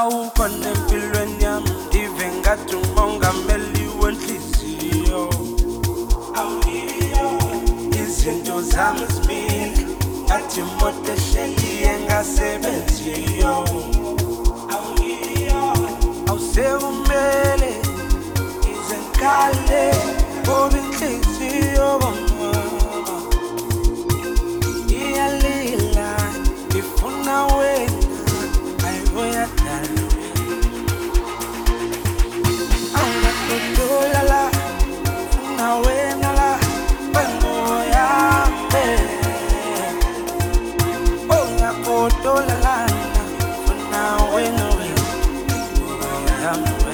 Awukhona empilweni yami ndive ngathi umongameli wenhliziyo. Izinto zami zimile ngathi imoto ehleli engasebenziyo. Awusekumele izenkale ngoba inhliziyo mama iyalila ifuna wena ayibuyadala. Awungakudola la funa wena la wengoyame. Awungakudola la funa wena wengoyame.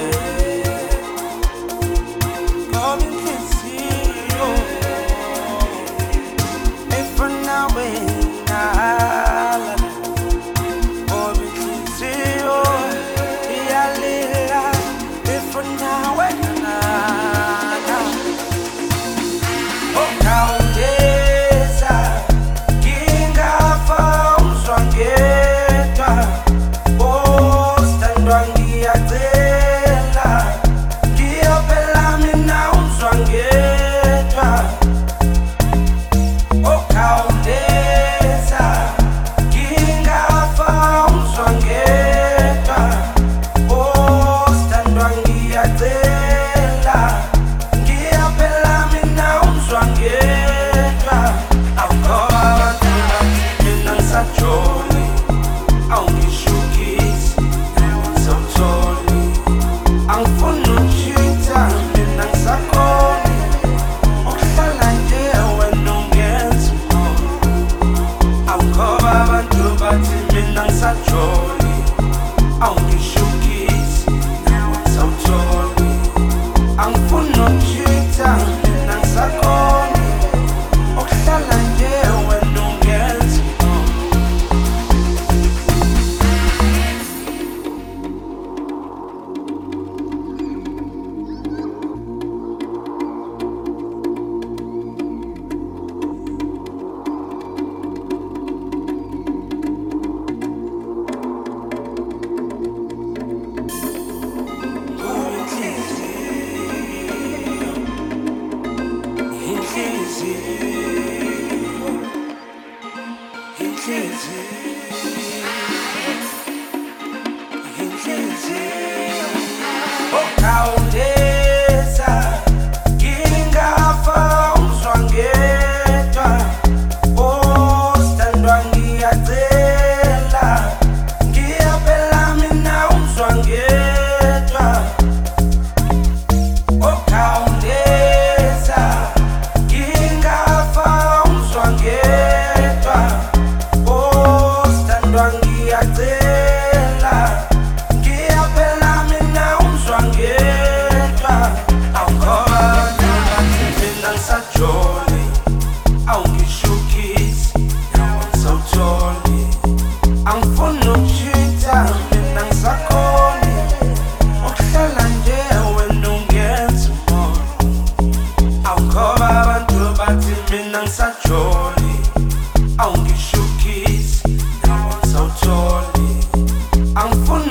Ngoba inhliziyo ifuna wena la. Ngoba inhliziyo iyalila ifuna wena. Khawuleza ngingafa umzwangedwa. Sithandwa ngiyacela ngiyophela mina umzwangedwa. Khawuleza ngingafa umzwangedwa. Sithandwa ngiyacela ngiyophela mina umzwangedwa. Awukhoba abantu bathi mina ngisajoli. Awungishukisi sawutholi. Angifuni ukushitha mina ngisakhoni ukuhlala nje wena ungenza umoya. Awukhoba abantu bathi mina ngisajoli. Awungishukisi sawutholi. Angifuni ukushitha mina ngisakhoni ukuhlala nje wena ungenza umoya. Khawuleza ngingafa umzwangedwa. Sithandwa ngiyacela ngiyophela mina umzwangedwa. Khawuleza ngingafa umzwangedwa. Sithandwa ngiyacela ngiyophela mina umzwangedwa. Awukhoba abantu bathi mina ngisajoli. Awungishukisi sawutholi. Angifuni ukushitha mina ngisakhoni ukuhlala nje wena ungenza umoya. Awukhoba abantu bathi mina ngisajoli. Awungishukisi sawutholi. Angifuni